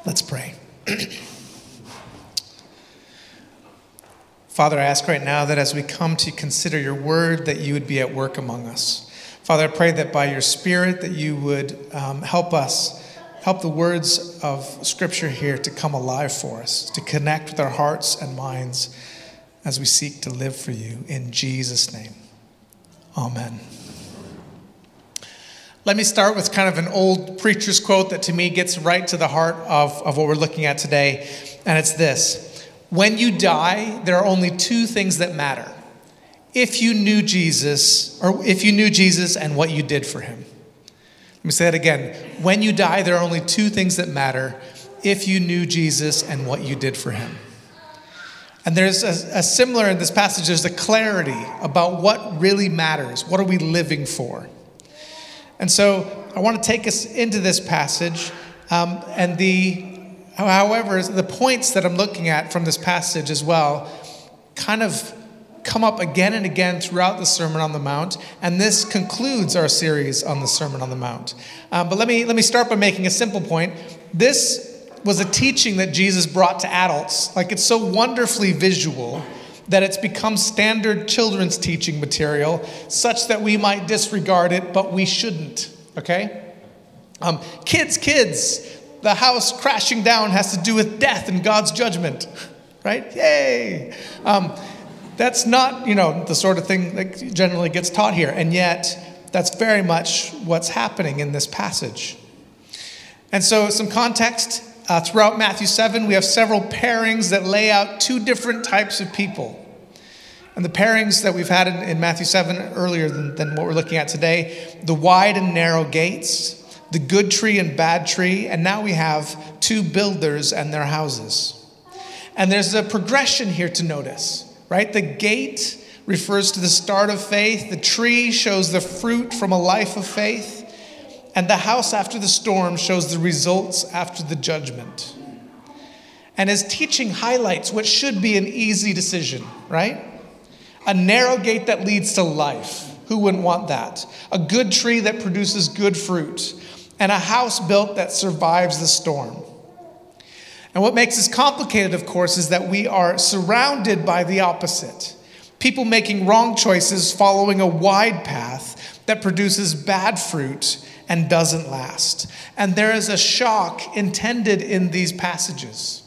Let's pray. Father, I ask right now that as we come to consider your word, that you would be at work among us. Father, I pray that by your Spirit that you would help the words of Scripture here to come alive for us, to connect with our hearts and minds as we seek to live for you. In Jesus' name, amen. Let me start with kind of an old preacher's quote that to me gets right to the heart of what we're looking at today, and it's this. When you die, there are only two things that matter. If you knew Jesus and what you did for him. Let me say that again. When you die, there are only two things that matter. If you knew Jesus and what you did for him. And there's a similar in this passage, there's a clarity about what really matters. What are we living for? And so I want to take us into this passage, however, the points that I'm looking at from this passage as well kind of come up again and again throughout the Sermon on the Mount, and this concludes our series on the Sermon on the Mount. But let me start by making a simple point. This was a teaching that Jesus brought to adults. Like, it's so wonderfully visual that it's become standard children's teaching material, such that we might disregard it, but we shouldn't, okay? Kids, the house crashing down has to do with death and God's judgment, right? Yay! That's not, the sort of thing that generally gets taught here, and yet that's very much what's happening in this passage. And so some context, throughout Matthew 7, we have several pairings that lay out two different types of people. And the pairings that we've had in Matthew 7 earlier than what we're looking at today, the wide and narrow gates, the good tree and bad tree, and now we have two builders and their houses. And there's a progression here to notice, right? The gate refers to the start of faith, the tree shows the fruit from a life of faith, and the house after the storm shows the results after the judgment. And his teaching highlights what should be an easy decision, right? A narrow gate that leads to life. Who wouldn't want that? A good tree that produces good fruit. And a house built that survives the storm. And what makes this complicated, of course, is that we are surrounded by the opposite. People making wrong choices following a wide path that produces bad fruit and doesn't last. And there is a shock intended in these passages.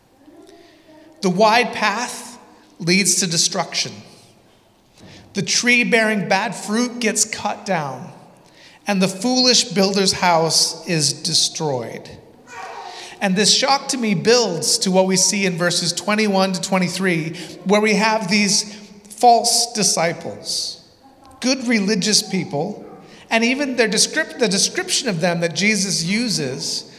The wide path leads to destruction. The tree bearing bad fruit gets cut down, and the foolish builder's house is destroyed. And this shock to me builds to what we see in verses 21 to 23, where we have these false disciples, good religious people, and even the description of them that Jesus uses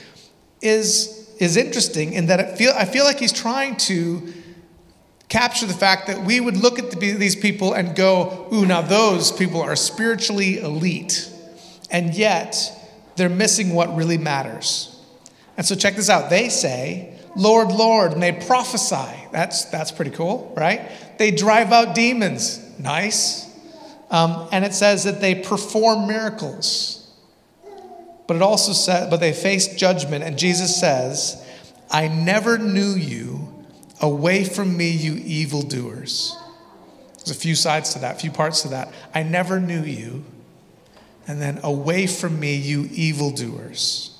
is interesting in that I feel like he's trying to capture the fact that we would look at these people and go, ooh, now those people are spiritually elite. And yet, they're missing what really matters. And so check this out. They say, Lord, Lord, and they prophesy. That's pretty cool, right? They drive out demons. Nice. And it says that they perform miracles. But it also says, but they face judgment. And Jesus says, I never knew you. Away from me, you evildoers. There's a few sides to that, a few parts to that. I never knew you. And then away from me, you evildoers.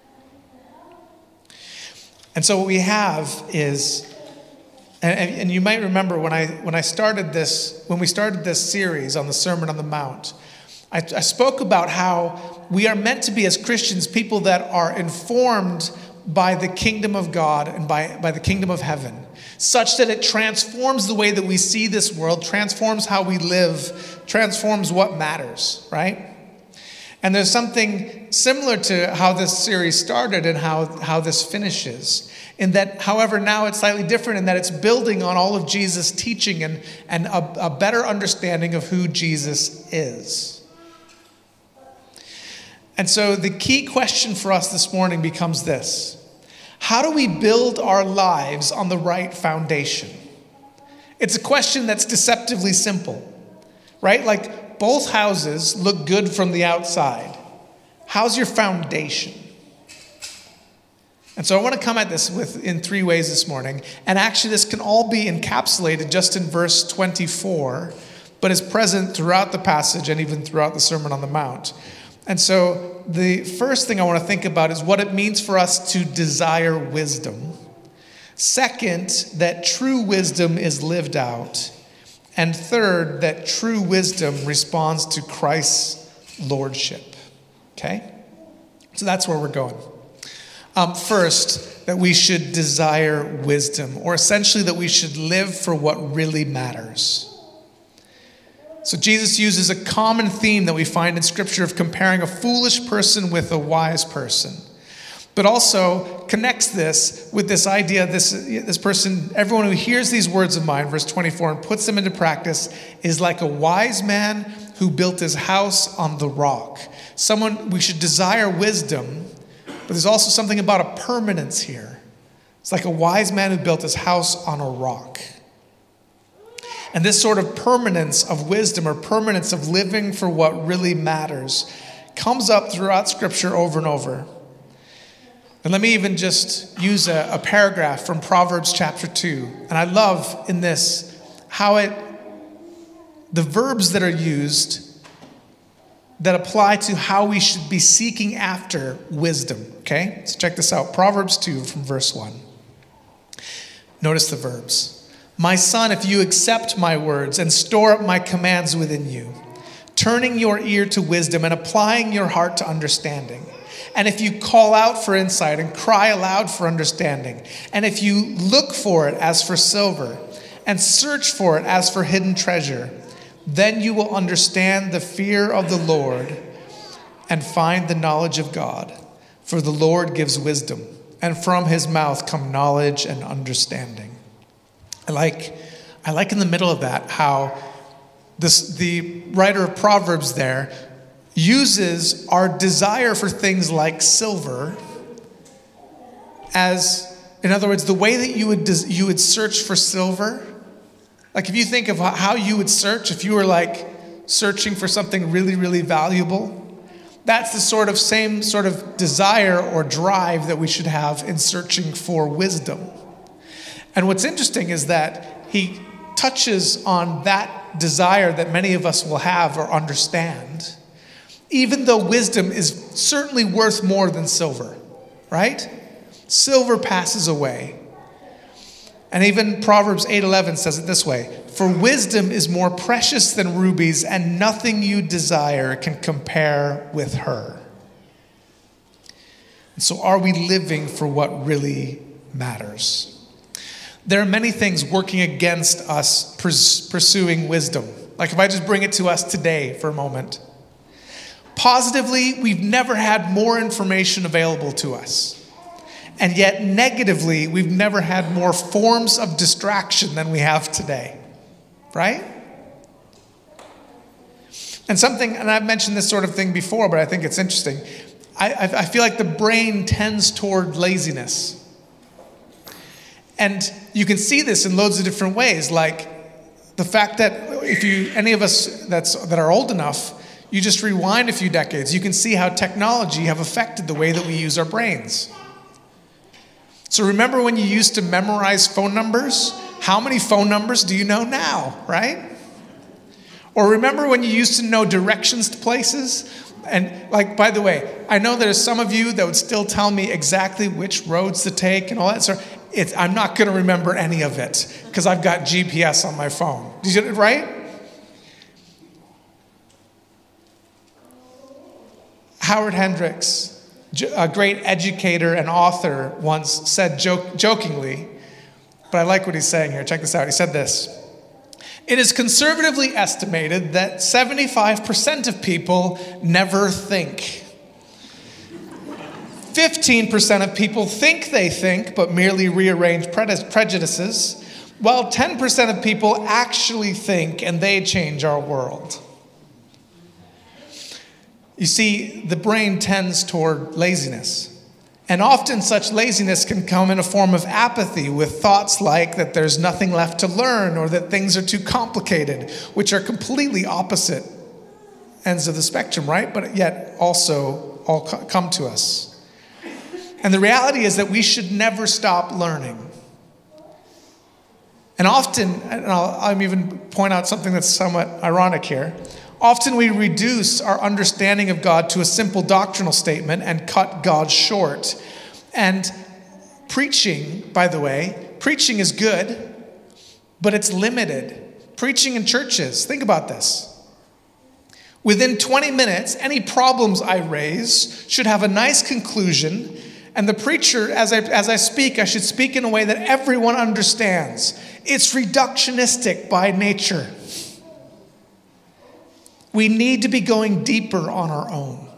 And so what we have is, and you might remember when we started this series on the Sermon on the Mount, I spoke about how we are meant to be, as Christians, people that are informed by the kingdom of God and by the kingdom of heaven, such that it transforms the way that we see this world, transforms how we live, transforms what matters, right? And there's something similar to how this series started and how this finishes, in that, however, now it's slightly different in that it's building on all of Jesus' teaching and a better understanding of who Jesus is. And so the key question for us this morning becomes this: how do we build our lives on the right foundation? It's a question that's deceptively simple, right? Like, both houses look good from the outside. How's your foundation? And so I want to come at this in three ways this morning. And actually, this can all be encapsulated just in verse 24, but is present throughout the passage and even throughout the Sermon on the Mount. And so the first thing I want to think about is what it means for us to desire wisdom. Second, that true wisdom is lived out. And third, that true wisdom responds to Christ's lordship. Okay? So that's where we're going. First, that we should desire wisdom, or essentially that we should live for what really matters. So Jesus uses a common theme that we find in Scripture of comparing a foolish person with a wise person, but also connects this with this idea, this person, everyone who hears these words of mine, verse 24, and puts them into practice is like a wise man who built his house on the rock. We should desire wisdom, but there's also something about a permanence here. It's like a wise man who built his house on a rock. And this sort of permanence of wisdom, or permanence of living for what really matters, comes up throughout Scripture over and over. And let me even just use a paragraph from Proverbs chapter 2. And I love in this how the verbs that are used that apply to how we should be seeking after wisdom. Okay? So check this out. Proverbs 2 from verse 1. Notice the verbs. My son, if you accept my words and store up my commands within you, turning your ear to wisdom and applying your heart to understanding. And if you call out for insight and cry aloud for understanding, and if you look for it as for silver and search for it as for hidden treasure, then you will understand the fear of the Lord and find the knowledge of God. For the Lord gives wisdom, and from his mouth come knowledge and understanding. I like in the middle of that how the writer of Proverbs there uses our desire for things like silver as, in other words, the way that you would search for silver. Like if you think of how you would search if you were like searching for something really, really valuable, that's the same sort of desire or drive that we should have in searching for wisdom. And what's interesting is that he touches on that desire that many of us will have or understand, even though wisdom is certainly worth more than silver, right? Silver passes away. And even Proverbs 8:11 says it this way, for wisdom is more precious than rubies, and nothing you desire can compare with her. And so are we living for what really matters? There are many things working against us pursuing wisdom. Like if I just bring it to us today for a moment. Positively, we've never had more information available to us. And yet negatively, we've never had more forms of distraction than we have today. Right? And I've mentioned this sort of thing before, but I think it's interesting. I feel like the brain tends toward laziness. And you can see this in loads of different ways, like the fact that any of us that are old enough, you just rewind a few decades, you can see how technology have affected the way that we use our brains. So remember when you used to memorize phone numbers? How many phone numbers do you know now, right? Or remember when you used to know directions to places? And like, by the way, I know there's some of you that would still tell me exactly which roads to take and all that sort. I'm not going to remember any of it because I've got GPS on my phone. Did you get it right? Howard Hendricks, a great educator and author, once said jokingly, but I like what he's saying here. Check this out. He said this. It is conservatively estimated that 75% of people never think. 15% of people think they think, but merely rearrange prejudices, while 10% of people actually think and they change our world. You see, the brain tends toward laziness. And often such laziness can come in a form of apathy with thoughts like that there's nothing left to learn or that things are too complicated, which are completely opposite ends of the spectrum, right? But yet also all come to us. And the reality is that we should never stop learning. And often, and I'll even point out something that's somewhat ironic here, often we reduce our understanding of God to a simple doctrinal statement and cut God short. And preaching, by the way, preaching is good, but it's limited. Preaching in churches, think about this. Within 20 minutes, any problems I raise should have a nice conclusion, and the preacher, as I speak, I should speak in a way that everyone understands. It's reductionistic by nature. We need to be going deeper on our own.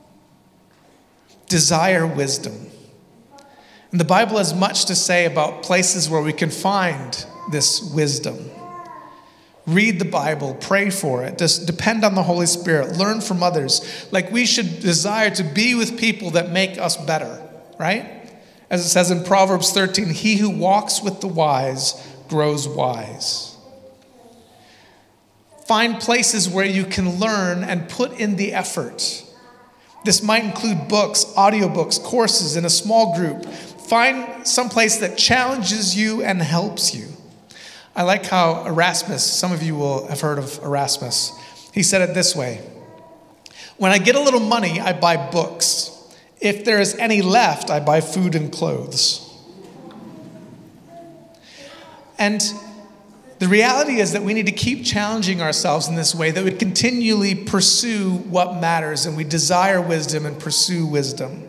Desire wisdom. And the Bible has much to say about places where we can find this wisdom. Read the Bible, pray for it, just depend on the Holy Spirit, learn from others. Like we should desire to be with people that make us better, right? As it says in Proverbs 13, he who walks with the wise grows wise. Find places where you can learn and put in the effort. This might include books, audiobooks, courses in a small group. Find some place that challenges you and helps you. I like how Erasmus, some of you will have heard of Erasmus. He said it this way: when I get a little money, I buy books. If there is any left, I buy food and clothes. And the reality is that we need to keep challenging ourselves in this way, that we continually pursue what matters and we desire wisdom and pursue wisdom.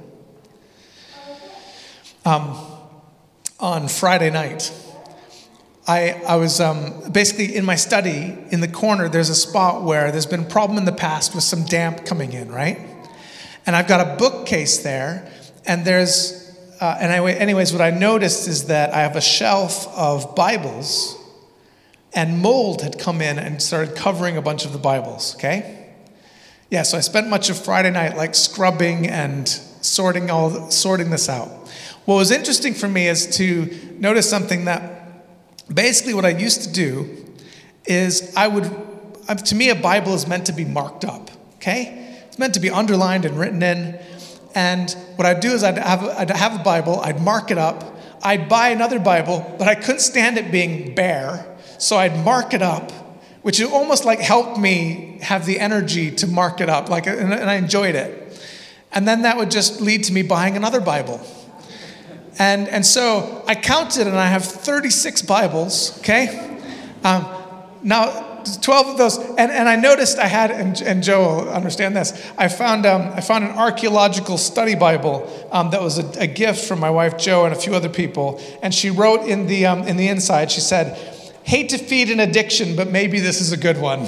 On Friday night, I was basically in my study, in the corner, there's a spot where there's been a problem in the past with some damp coming in, right? And I've got a bookcase there, and there's, anyways, what I noticed is that I have a shelf of Bibles, and mold had come in and started covering a bunch of the Bibles, okay? Yeah, so I spent much of Friday night like scrubbing and sorting this out. What was interesting for me is to notice something that basically what I used to do is to me, a Bible is meant to be marked up, okay? It's meant to be underlined and written in. And what I'd do is I'd have a Bible, I'd mark it up, I'd buy another Bible, but I couldn't stand it being bare, so I'd mark it up, which almost like helped me have the energy to mark it up, and I enjoyed it. And then that would just lead to me buying another Bible. And so I counted, and I have 36 Bibles, okay? Now, 12 of those, and I noticed I had, and Joe will understand this, I found an archaeological study Bible that was a gift from my wife Joe and a few other people, and she wrote in the inside, she said, "Hate to feed an addiction, but maybe this is a good one."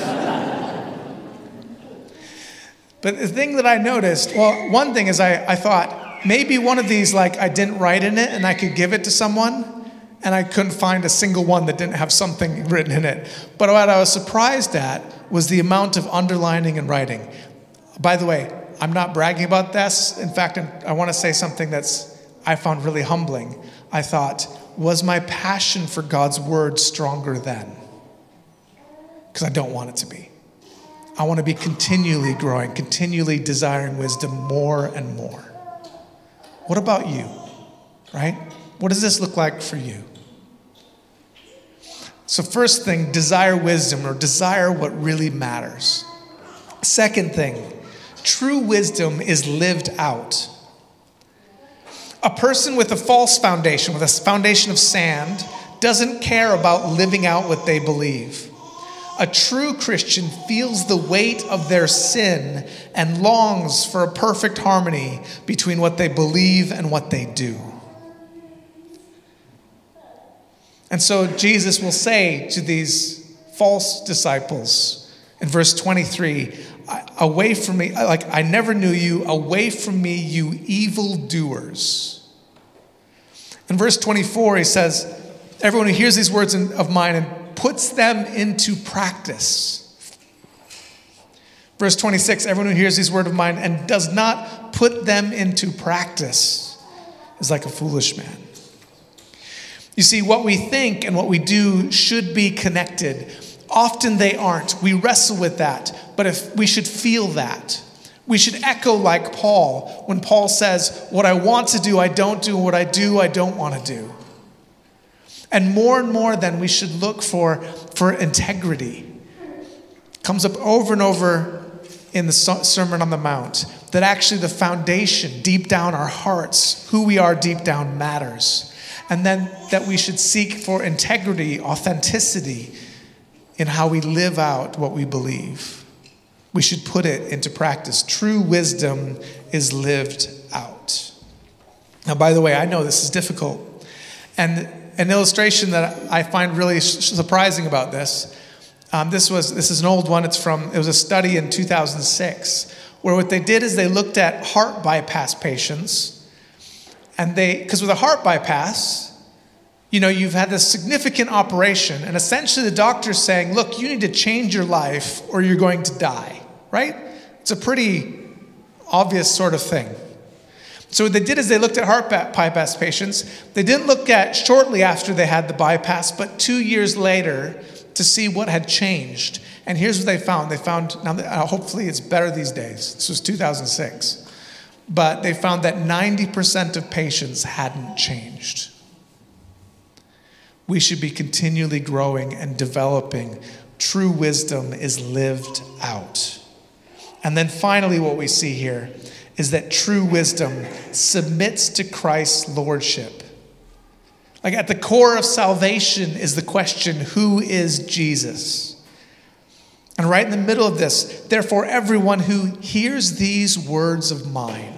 But the thing that I noticed, well, one thing is I thought, maybe one of these, I didn't write in it and I could give it to someone, and I couldn't find a single one that didn't have something written in it. But what I was surprised at was the amount of underlining and writing. By the way, I'm not bragging about this. In fact, I want to say something I found really humbling. I thought, was my passion for God's word stronger then? Because I don't want it to be. I want to be continually growing, continually desiring wisdom more and more. What about you, right? What does this look like for you? So first thing, desire wisdom, or desire what really matters. Second thing, true wisdom is lived out. A person with a false foundation, with a foundation of sand, doesn't care about living out what they believe. A true Christian feels the weight of their sin and longs for a perfect harmony between what they believe and what they do. And so Jesus will say to these false disciples in verse 23, "Away from me, I never knew you, away from me, you evildoers." In verse 24, he says, "Everyone who hears these words of mine and puts them into practice." Verse 26, "Everyone who hears these words of mine and does not put them into practice is like a foolish man." You see, what we think and what we do should be connected. Often they aren't. We wrestle with that, but if we should feel that. We should echo like Paul when Paul says, what I want to do, I don't do, and what I do, I don't want to do. And more then we should look for integrity. It comes up over and over in the Sermon on the Mount that actually the foundation, deep down our hearts, who we are deep down matters. And then that we should seek for integrity, authenticity in how we live out what we believe. We should put it into practice. True wisdom is lived out. Now, by the way, I know this is difficult. And an illustration that I find really surprising about this, this is an old one. It was a study in 2006, where what they did is they looked at heart bypass patients, and because with a heart bypass, you've had this significant operation, and essentially the doctor's saying, look, you need to change your life or you're going to die, right? It's a pretty obvious sort of thing. So what they did is they looked at heart bypass patients. They didn't look at shortly after they had the bypass, but 2 years later to see what had changed. And here's what they found. They found, now hopefully it's better these days. This was 2006. But they found that 90% of patients hadn't changed. We should be continually growing and developing. True wisdom is lived out. And then finally what we see here is that true wisdom submits to Christ's lordship. Like at the core of salvation is the question, who is Jesus? And right in the middle of this, therefore everyone who hears these words of mine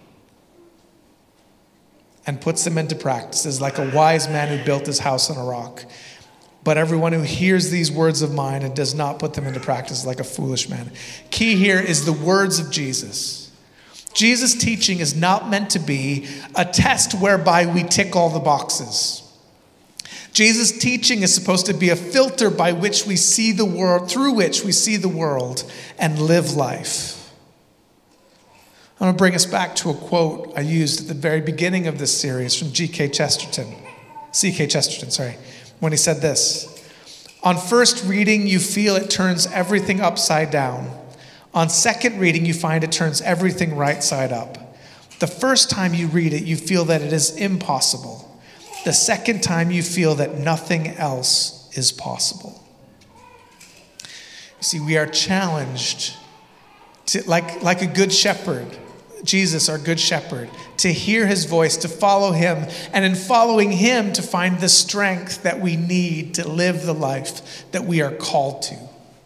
and puts them into practice is like a wise man who built his house on a rock. But everyone who hears these words of mine and does not put them into practice is like a foolish man. Key here is the words of Jesus. Jesus' teaching is not meant to be a test whereby we tick all the boxes. Jesus' teaching is supposed to be a filter by which we see the world, through which we see the world and live life. I'm going to bring us back to a quote I used at the very beginning of this series from C.K. Chesterton, when he said this: on first reading, you feel it turns everything upside down. On second reading, you find it turns everything right side up. The first time you read it, you feel that it is impossible. The second time, you feel that nothing else is possible. You see, we are challenged to, like a good shepherd, Jesus, our good shepherd, to hear his voice, to follow him, and in following him, to find the strength that we need to live the life that we are called to.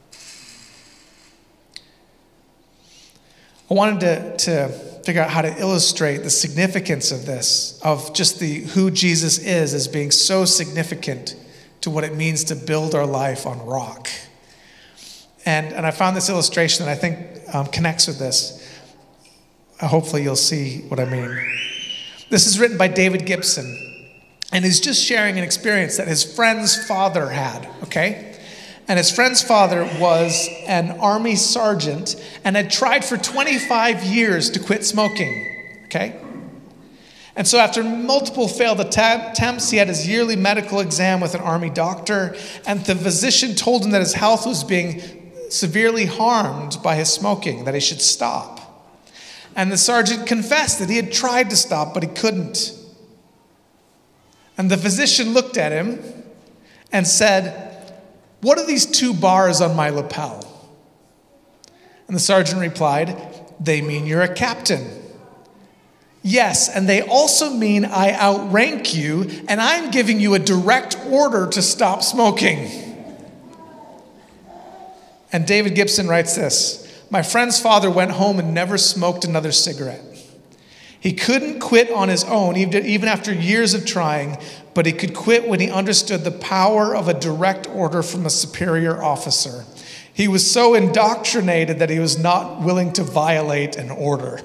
I wanted to figure out how to illustrate the significance of this, of just who Jesus is as being so significant to what it means to build our life on rock. And I found this illustration that I think connects with this. Hopefully you'll see what I mean. This is written by David Gibson, and he's just sharing an experience that his friend's father had, okay? And his friend's father was an army sergeant and had tried for 25 years to quit smoking, okay? And so after multiple failed attempts, he had his yearly medical exam with an army doctor, and the physician told him that his health was being severely harmed by his smoking, that he should stop. And the sergeant confessed that he had tried to stop, but he couldn't. And the physician looked at him and said, "What are these 2 bars on my lapel?" And the sergeant replied, "They mean you're a captain." "Yes, and they also mean I outrank you, and I'm giving you a direct order to stop smoking." And David Gibson writes this: "My friend's father went home and never smoked another cigarette. He couldn't quit on his own, even after years of trying, but he could quit when he understood the power of a direct order from a superior officer. He was so indoctrinated that he was not willing to violate an order."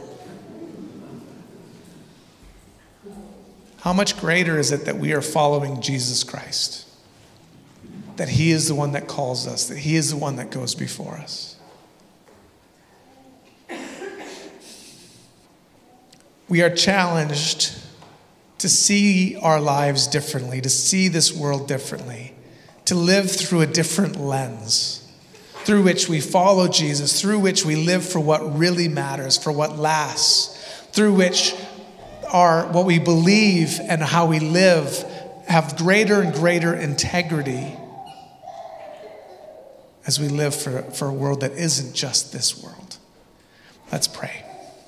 How much greater is it that we are following Jesus Christ? That he is the one that calls us, that he is the one that goes before us. We are challenged to see our lives differently, to see this world differently, to live through a different lens. through which we follow Jesus, through which we live for what really matters, for what lasts, through which what we believe and how we live have greater and greater integrity as we live for a world that isn't just this world. Let's pray.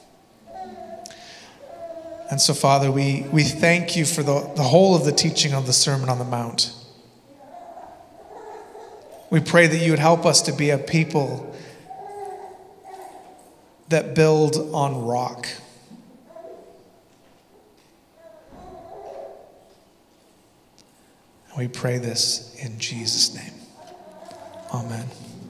And so, Father, we thank you for the whole of the teaching of the Sermon on the Mount. We pray that you would help us to be a people that build on rock. And we pray this in Jesus' name. Amen.